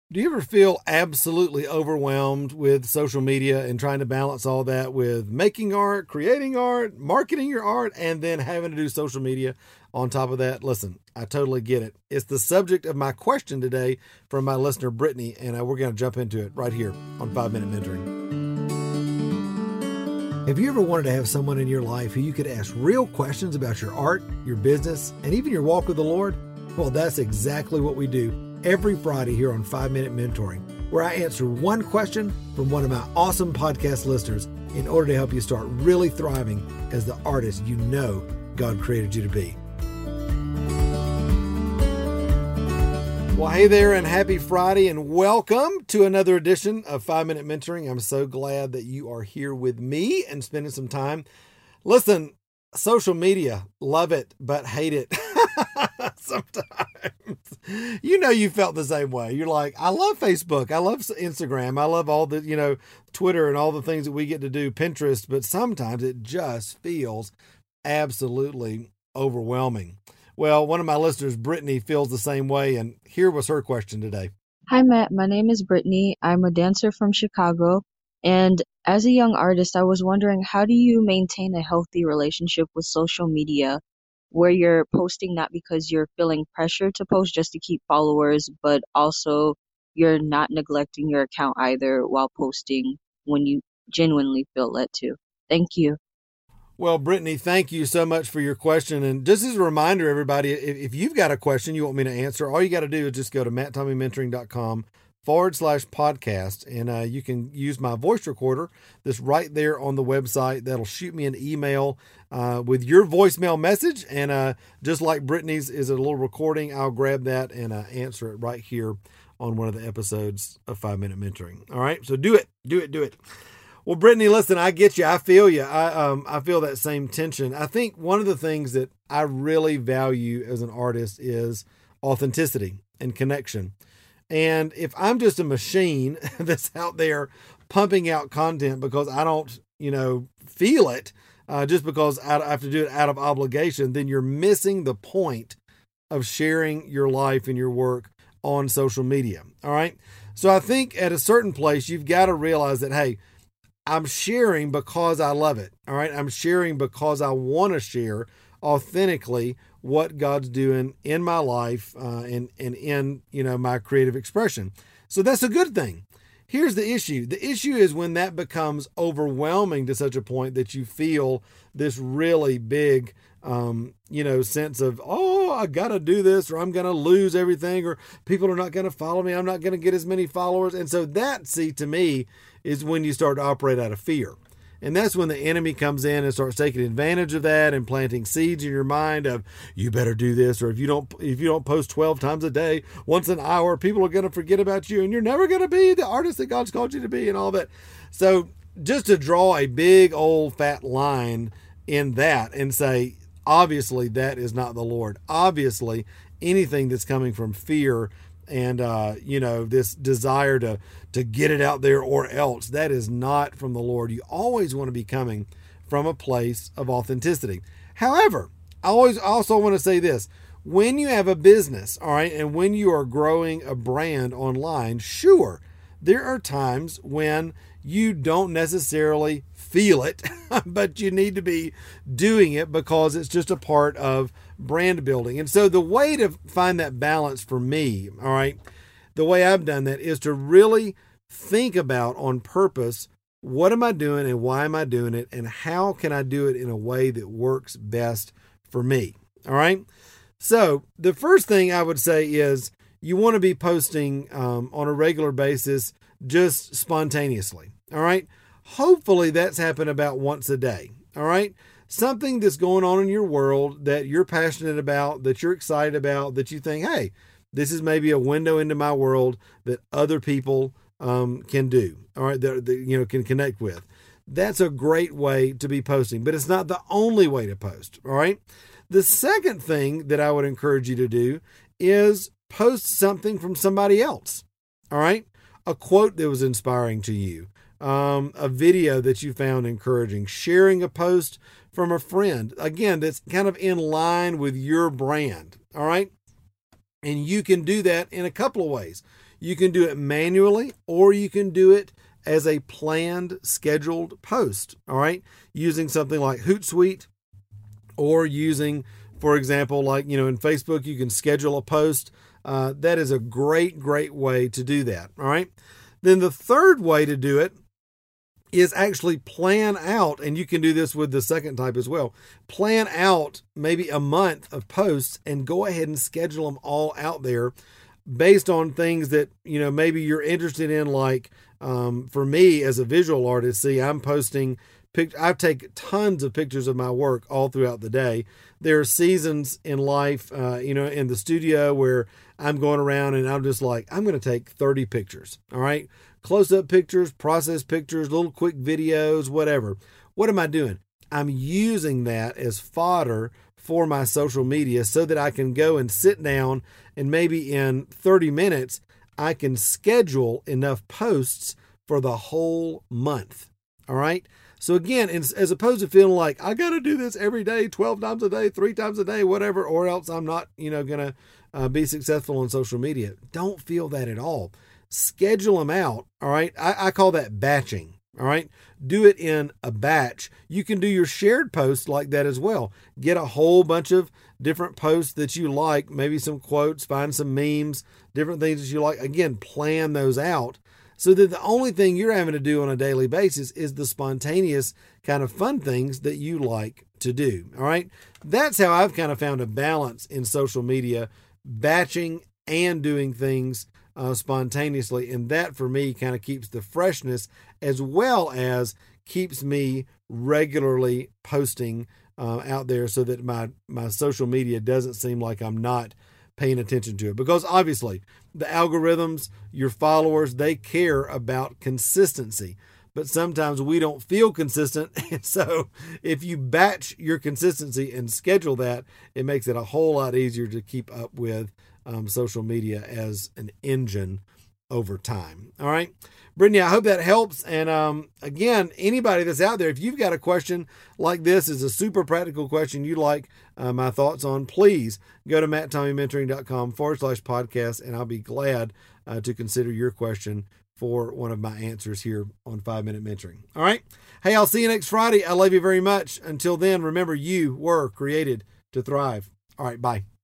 Do you ever feel absolutely overwhelmed with social media and trying to balance all that with making art, creating art, marketing your art, and then having to do social media on top of that? Listen, I totally get it. It's the subject of my question today from my listener, Brittany, and we're going to jump into it right here on 5 Minute Mentoring. Have you ever wanted to have someone in your life who you could ask real questions about your art, your business, and even your walk with the Lord? Well, that's exactly what we do every Friday here on 5 Minute Mentoring, where I answer one question from one of my awesome podcast listeners in order to help you start really thriving as the artist you know God created you to be. Well, hey there, and happy Friday, and welcome to another edition of 5 Minute Mentoring. I'm so glad that you are here with me and spending some time. Listen, social media, love it, but hate it. Sometimes, you felt the same way. You're like, I love Facebook. I love Instagram. I love all the, Twitter and all the things that we get to do, Pinterest, but sometimes it just feels absolutely overwhelming. Well, one of my listeners, Brittany, feels the same way, and here was her question today. Hi, Matt. My name is Brittany. I'm a dancer from Chicago, and as a young artist, I was wondering, how do you maintain a healthy relationship with social media where you're posting not because you're feeling pressure to post just to keep followers, but also you're not neglecting your account either while posting when you genuinely feel led to? Thank you. Well, Brittany, thank you so much for your question. And just as a reminder, everybody, if you've got a question you want me to answer, all you got to do is just go to matttommeymentoring.com/podcast. And you can use my voice recorder that's right there on the website. That'll shoot me an email with your voicemail message. And just like Brittany's is a little recording, I'll grab that and answer it right here on one of the episodes of 5 Minute Mentoring. All right. So do it. Well, Brittany, listen, I get you. I feel you. I feel that same tension. I think one of the things that I really value as an artist is authenticity and connection. And if I'm just a machine that's out there pumping out content because I don't, feel it, just because I have to do it out of obligation, then you're missing the point of sharing your life and your work on social media. All right. So I think at a certain place, you've got to realize that, hey, I'm sharing because I love it. All right. I'm sharing because I want to share authentically what God's doing in my life and in, my creative expression. So that's a good thing. Here's the issue. The issue is when that becomes overwhelming to such a point that you feel this really big, sense of, I got to do this, or I'm going to lose everything, or people are not going to follow me. I'm not going to get as many followers. And so that, to me, is when you start to operate out of fear. And that's when the enemy comes in and starts taking advantage of that and planting seeds in your mind of, you better do this, or if you don't post 12 times a day, once an hour, people are going to forget about you and you're never going to be the artist that God's called you to be and all that. So just to draw a big old fat line in that and say, obviously that is not the Lord. Obviously anything that's coming from fear and, this desire to get it out there or else, that is not from the Lord. You always want to be coming from a place of authenticity. However, I also want to say this. When you have a business, all right, and when you are growing a brand online, sure, there are times when you don't necessarily feel it, but you need to be doing it because it's just a part of brand building. And so the way to find that balance for me, all right, the way I've done that is to really think about on purpose, what am I doing and why am I doing it? And how can I do it in a way that works best for me? All right. So the first thing I would say is you want to be posting on a regular basis, just spontaneously. All right. Hopefully that's happened about once a day. All right. Something that's going on in your world that you're passionate about, that you're excited about, that you think, hey, this is maybe a window into my world that other people can do. All right. That can connect with. That's a great way to be posting, but it's not the only way to post. All right. The second thing that I would encourage you to do is post something from somebody else. All right. A quote that was inspiring to you, a video that you found encouraging, sharing a post from a friend, again, that's kind of in line with your brand. All right. And you can do that in a couple of ways. You can do it manually, or you can do it as a planned, scheduled post, all right? Using something like Hootsuite, or using, for example, like, in Facebook, you can schedule a post. That is a great, great way to do that, all right? Then the third way to do it is actually plan out, and you can do this with the second type as well. Plan out maybe a month of posts and go ahead and schedule them all out there based on things that, maybe you're interested in. Like, for me as a visual artist, I'm posting I take tons of pictures of my work all throughout the day. There are seasons in life, in the studio where I'm going around and I'm just like, I'm going to take 30 pictures. All right. Close-up pictures, process pictures, little quick videos, whatever. What am I doing? I'm using that as fodder for my social media so that I can go and sit down and maybe in 30 minutes, I can schedule enough posts for the whole month. All right. So again, as opposed to feeling like I got to do this every day, 12 times a day, 3 times a day, whatever, or else I'm not, going to be successful on social media. Don't feel that at all. Schedule them out. All right. I call that batching. All right. Do it in a batch. You can do your shared posts like that as well. Get a whole bunch of different posts that you like, maybe some quotes, find some memes, different things that you like. Again, plan those out so that the only thing you're having to do on a daily basis is the spontaneous kind of fun things that you like to do. All right. That's how I've kind of found a balance in social media, batching and doing things spontaneously. And that for me kind of keeps the freshness as well as keeps me regularly posting out there so that my social media doesn't seem like I'm not paying attention to it. Because obviously the algorithms, your followers, they care about consistency. But sometimes we don't feel consistent. And so if you batch your consistency and schedule that, it makes it a whole lot easier to keep up with social media as an engine over time. All right. Brittany, I hope that helps. And again, anybody that's out there, if you've got a question like this, is a super practical question you'd like my thoughts on, please go to matttommeymentoring.com/podcast, and I'll be glad to consider your question for one of my answers here on 5-Minute Mentoring. All right. Hey, I'll see you next Friday. I love you very much. Until then, remember, you were created to thrive. All right. Bye.